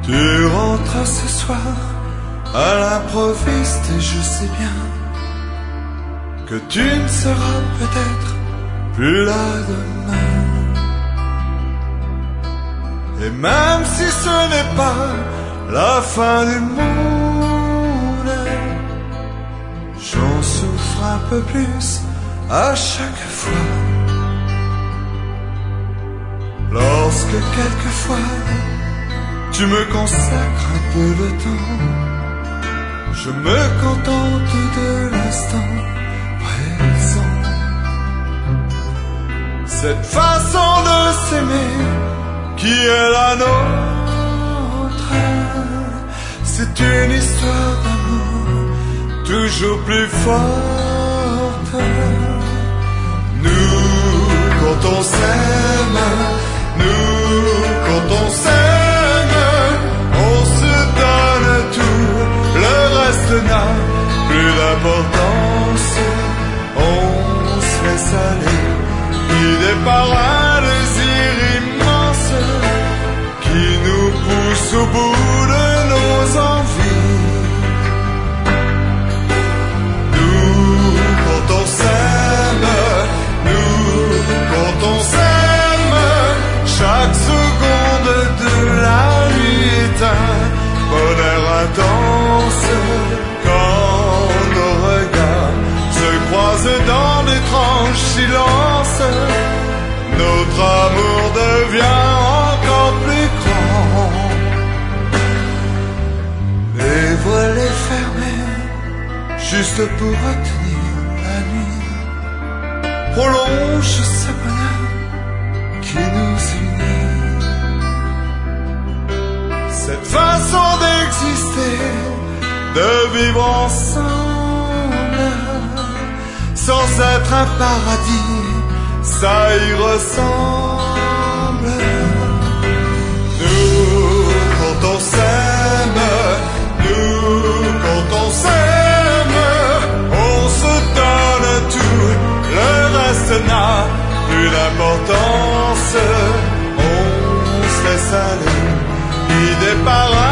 Tu rentres ce soir à l'improviste et je sais bien que tu ne seras peut-être plus là demain. Et même si ce n'est pas la fin du monde, j'en souffre un peu plus à chaque fois. Lorsque quelquefois tu me consacres un peu de temps, je me contente de l'instant présent. Cette façon de s'aimer qui est la nôtre, c'est une histoire d'amour toujours plus forte. Nous, quand on s'aime, nous, quand on s'aime, on se donne tout, le reste n'a plus d'importance. On se laisse aller, guidé par un désir immense qui nous pousse au bout de nos envies. Nous, quand on s'aime, nous, quand on s'aime, chaque seconde de la nuit est un bonheur intense. Quand nos regards se croisent dans d'étranges silences, notre amour devient encore plus grand. Les volets fermés, juste pour retenir la nuit, prolonge ce bonheur qui nous unit. Cette façon d'exister, de vivre ensemble, sans être un paradis, ça y ressemble. Nous, quand on s'aime, nous, quand on s'aime, on se donne tout, le reste n'a plus d'importance. On se laisse aller, guidé par un